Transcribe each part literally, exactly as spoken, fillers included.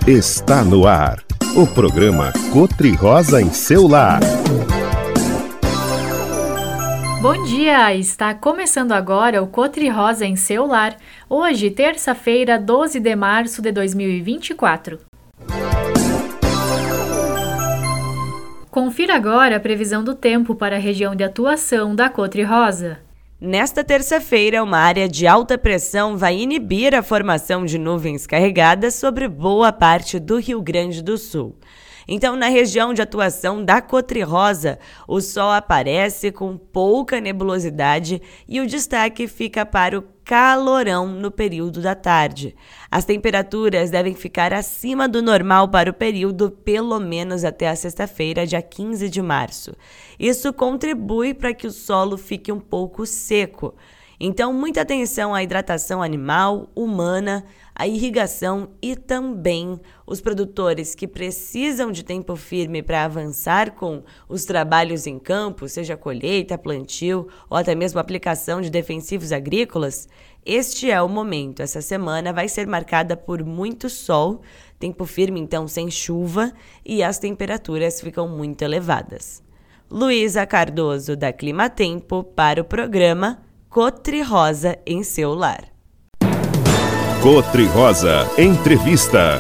Está no ar, o programa Cotri-Rosa em seu lar. Bom dia! Está começando agora o Cotri-Rosa em seu lar. Hoje, terça-feira, doze de março de dois mil e vinte e quatro. Confira agora a previsão do tempo para a região de atuação da Cotri-Rosa. Nesta terça-feira, uma área de alta pressão vai inibir a formação de nuvens carregadas sobre boa parte do Rio Grande do Sul. Então, na região de atuação da Cotri-Rosa, o sol aparece com pouca nebulosidade e o destaque fica para o calorão no período da tarde. As temperaturas devem ficar acima do normal para o período, pelo menos até a sexta-feira, dia quinze de março. Isso contribui para que o solo fique um pouco seco. Então, muita atenção à hidratação animal, humana, à irrigação e também os produtores que precisam de tempo firme para avançar com os trabalhos em campo, seja colheita, plantio ou até mesmo aplicação de defensivos agrícolas. Este é o momento. Essa semana vai ser marcada por muito sol, tempo firme então sem chuva e as temperaturas ficam muito elevadas. Luísa Cardoso, da Climatempo, para o programa Cotri-Rosa em seu lar. Cotri-Rosa Entrevista.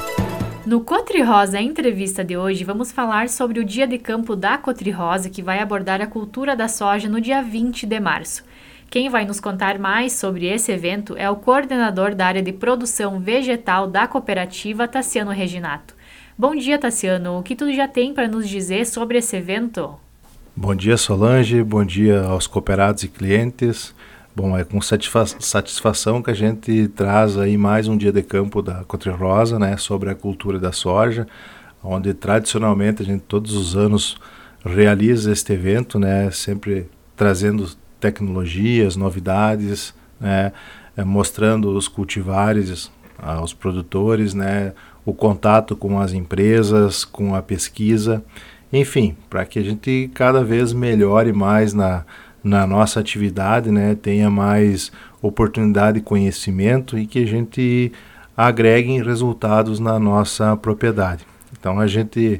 No Cotri-Rosa Entrevista de hoje, vamos falar sobre o Dia de Campo da Cotri-Rosa, que vai abordar a cultura da soja no dia vinte de março. Quem vai nos contar mais sobre esse evento é o coordenador da área de produção vegetal da cooperativa, Tassiano Reginato. Bom dia, Tassiano. O que tu já tem para nos dizer sobre esse evento? Bom dia, Solange. Bom dia aos cooperados e clientes. Bom, é com satisfa- satisfação que a gente traz aí mais um dia de campo da Cotri-Rosa, né, sobre a cultura da soja, onde tradicionalmente a gente todos os anos realiza este evento, né, sempre trazendo tecnologias, novidades, né, é, mostrando os cultivares aos produtores, né, o contato com as empresas, com a pesquisa, enfim, para que a gente cada vez melhore mais na na nossa atividade, né, tenha mais oportunidade de conhecimento e que a gente agregue resultados na nossa propriedade. Então a gente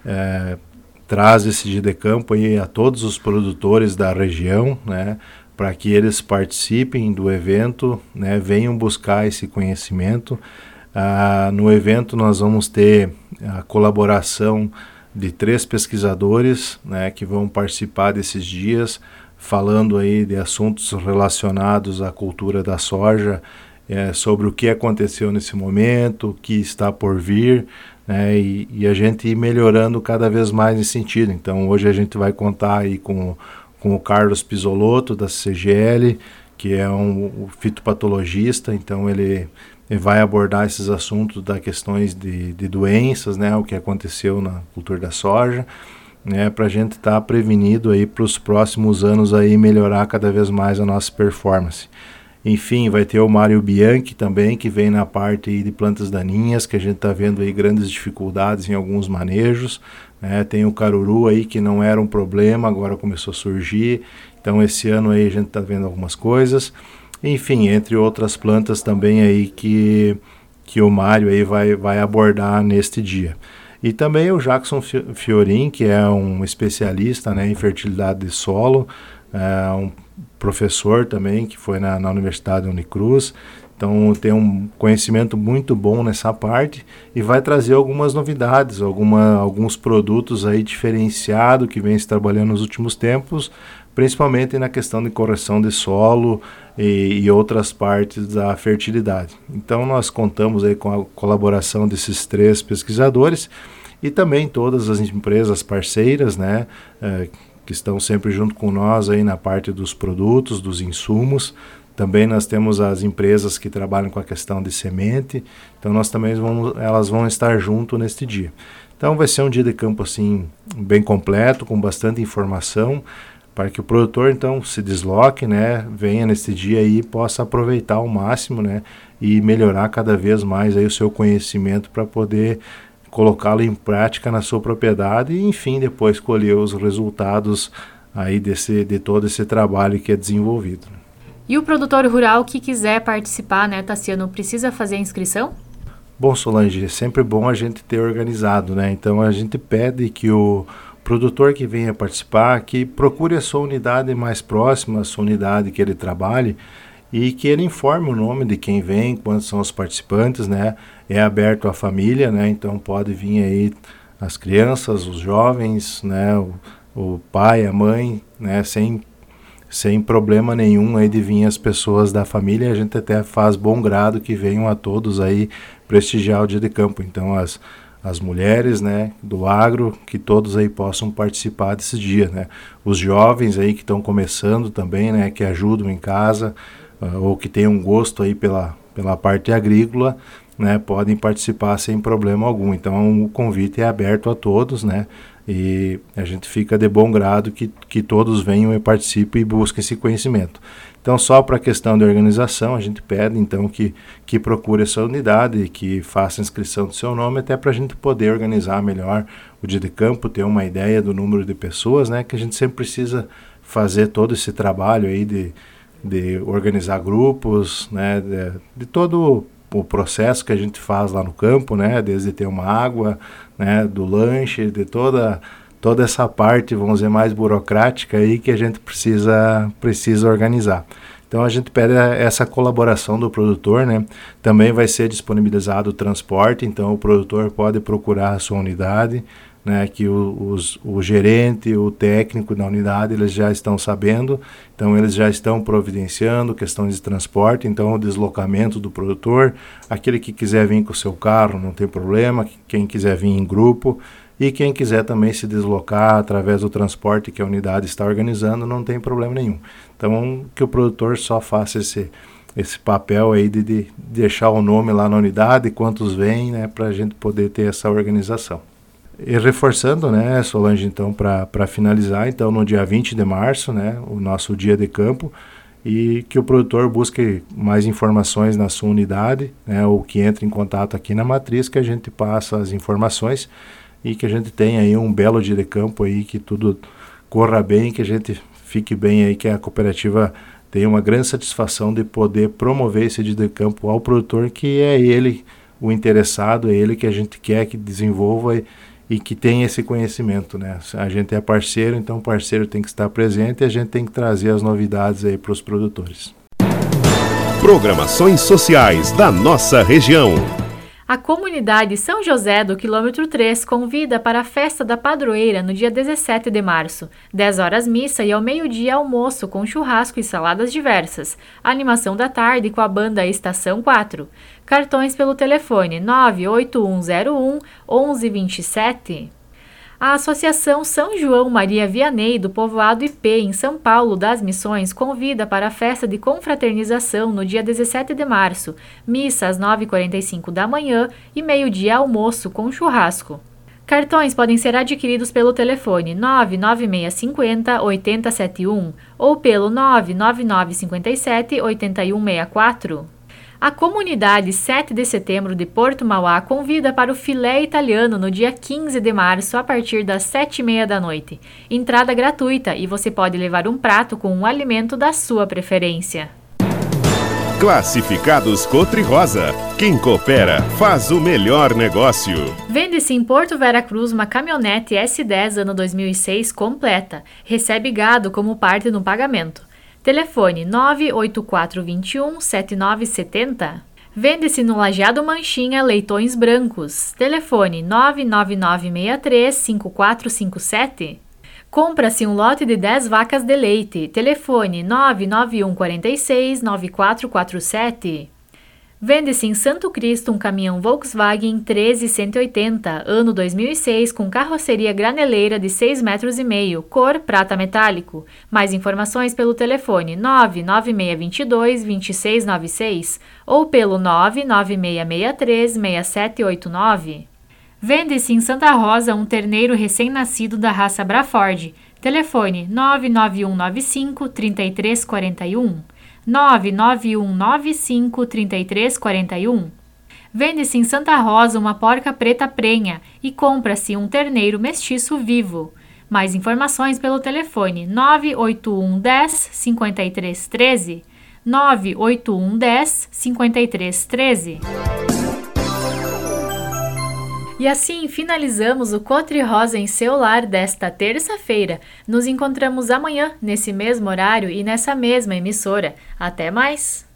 é, traz esse dia de campo aí a todos os produtores da região, né, para que eles participem do evento, né, venham buscar esse conhecimento. Ah, no evento nós vamos ter a colaboração de três pesquisadores, né, que vão participar desses dias, falando aí de assuntos relacionados à cultura da soja, é, sobre o que aconteceu nesse momento, o que está por vir, né, e, e a gente ir melhorando cada vez mais nesse sentido. Então hoje a gente vai contar aí com, com o Carlos Pisolotto, da C G L, que é um, um fitopatologista, então ele, ele vai abordar esses assuntos das questões de, de doenças, né, o que aconteceu na cultura da soja, né, para a gente estar tá prevenido aí para os próximos anos aí melhorar cada vez mais a nossa performance. Enfim, vai ter o Mário Bianchi também, que vem na parte aí de plantas daninhas, que a gente está vendo aí grandes dificuldades em alguns manejos, né, tem o caruru aí que não era um problema, agora começou a surgir, então esse ano aí a gente está vendo algumas coisas, enfim, entre outras plantas também aí que, que o Mário aí vai, vai abordar neste dia. E também o Jackson Fiorin, que é um especialista, né, em fertilidade de solo, é um professor também que foi na, na Universidade Unicruz, então tem um conhecimento muito bom nessa parte e vai trazer algumas novidades, alguma, alguns produtos aí diferenciados que vem se trabalhando nos últimos tempos, principalmente na questão de correção de solo e, e outras partes da fertilidade. Então nós contamos aí com a colaboração desses três pesquisadores e também todas as empresas parceiras, né, eh, que estão sempre junto com nós aí na parte dos produtos, dos insumos. Também nós temos as empresas que trabalham com a questão de semente, então nós também vamos, elas vão estar junto neste dia. Então vai ser um dia de campo assim bem completo, com bastante informação, para que o produtor então se desloque, né, venha nesse dia aí e possa aproveitar ao máximo, né, e melhorar cada vez mais aí o seu conhecimento para poder colocá-lo em prática na sua propriedade e enfim depois colher os resultados aí desse, de todo esse trabalho que é desenvolvido. E o produtor rural que quiser participar, né, Tassiano, precisa fazer a inscrição? Bom, Solange, é sempre bom a gente ter organizado, né? Então a gente pede que o produtor que venha participar, que procure a sua unidade mais próxima, a sua unidade que ele trabalhe, e que ele informe o nome de quem vem, quantos são os participantes, né? É aberto à família, né? Então pode vir aí as crianças, os jovens, né? O, o pai, a mãe, né? Sem, sem problema nenhum aí de vir as pessoas da família. A gente até faz bom grado que venham a todos aí prestigiar o dia de campo. Então as as mulheres, né, do agro, que todos aí possam participar desse dia, né? Os jovens aí que estão começando também, né, que ajudam em casa, uh, ou que tenham gosto aí pela, pela parte agrícola, né, podem participar sem problema algum. Então o convite é aberto a todos, né, e a gente fica de bom grado que, que todos venham e participem e busquem esse conhecimento. Então, só para a questão de organização, a gente pede então que, que procure essa unidade, que faça a inscrição do seu nome, até para a gente poder organizar melhor o dia de campo, ter uma ideia do número de pessoas, né, que a gente sempre precisa fazer todo esse trabalho aí de, de organizar grupos, né, de, de todo o processo que a gente faz lá no campo, né, desde ter uma água, né, do lanche, de toda toda essa parte, vamos dizer, mais burocrática aí que a gente precisa precisa organizar. Então a gente pede essa colaboração do produtor, né? Também vai ser disponibilizado o transporte, então o produtor pode procurar a sua unidade, né, que o, os, o gerente, o técnico da unidade, eles já estão sabendo, então eles já estão providenciando questões de transporte, então o deslocamento do produtor, aquele que quiser vir com o seu carro não tem problema, quem quiser vir em grupo, e quem quiser também se deslocar através do transporte que a unidade está organizando, não tem problema nenhum. Então que o produtor só faça esse, esse papel aí de, de deixar o nome lá na unidade, quantos vêm, né, para a gente poder ter essa organização. E reforçando, né, Solange, então, para finalizar, então, no dia vinte de março, né, o nosso dia de campo, e que o produtor busque mais informações na sua unidade, né, ou que entre em contato aqui na matriz, que a gente passa as informações e que a gente tenha aí um belo dia de campo aí, que tudo corra bem, que a gente fique bem aí, que a cooperativa tenha uma grande satisfação de poder promover esse dia de campo ao produtor, que é ele o interessado, é ele que a gente quer que desenvolva e, e que tenha esse conhecimento, né? A gente é parceiro, então o parceiro tem que estar presente e a gente tem que trazer as novidades aí para os produtores. Programações sociais da nossa região. A comunidade São José do quilômetro três convida para a festa da padroeira no dia dezessete de março, dez horas missa e ao meio-dia almoço com churrasco e saladas diversas. A animação da tarde com a banda Estação quatro. Cartões pelo telefone nove oito um zero um, onze vinte e sete. A Associação São João Maria Vianney do Povoado I P, em São Paulo das Missões, convida para a festa de confraternização no dia dezessete de março, missa às nove e quarenta e cinco da manhã e meio-dia almoço com churrasco. Cartões podem ser adquiridos pelo telefone nove nove seis cinco zero, oito zero sete um ou pelo nove nove nove cinco sete, oito um seis quatro. A comunidade sete de setembro de Porto Mauá convida para o filé italiano no dia quinze de março a partir das sete e meia da noite. Entrada gratuita e você pode levar um prato com um alimento da sua preferência. Classificados Cotri Rosa. Quem coopera faz o melhor negócio. Vende-se em Porto Vera Cruz uma caminhonete S dez ano dois mil e seis completa. Recebe gado como parte no pagamento. Telefone nove oito quatro dois um, sete nove sete zero. Vende-se no Lajeado Manchinha leitões brancos. Telefone nove nove nove seis três, cinco quatro cinco sete. Compra-se um lote de dez vacas de leite. Telefone nove nove um quatro seis, nove quatro quatro sete. Vende-se em Santo Cristo um caminhão Volkswagen treze cento e oitenta, ano dois mil e seis, com carroceria graneleira de seis metros e meio, cor prata metálico. Mais informações pelo telefone nove nove seis dois, dois seis nove seis ou pelo nove nove seis seis três, seis sete oito nove. Vende-se em Santa Rosa um terneiro recém-nascido da raça Braford. Telefone nove nove um nove cinco, três três quatro um. nove nove um nove cinco, três três quatro um. Vende-se em Santa Rosa uma porca preta prenha e compra-se um terneiro mestiço vivo. Mais informações pelo telefone nove oito um um zero, cinco três um três, nove oito um um zero, cinco três um três. E assim finalizamos o Cotri Rosa em seu lar desta terça-feira. Nos encontramos amanhã, nesse mesmo horário e nessa mesma emissora. Até mais!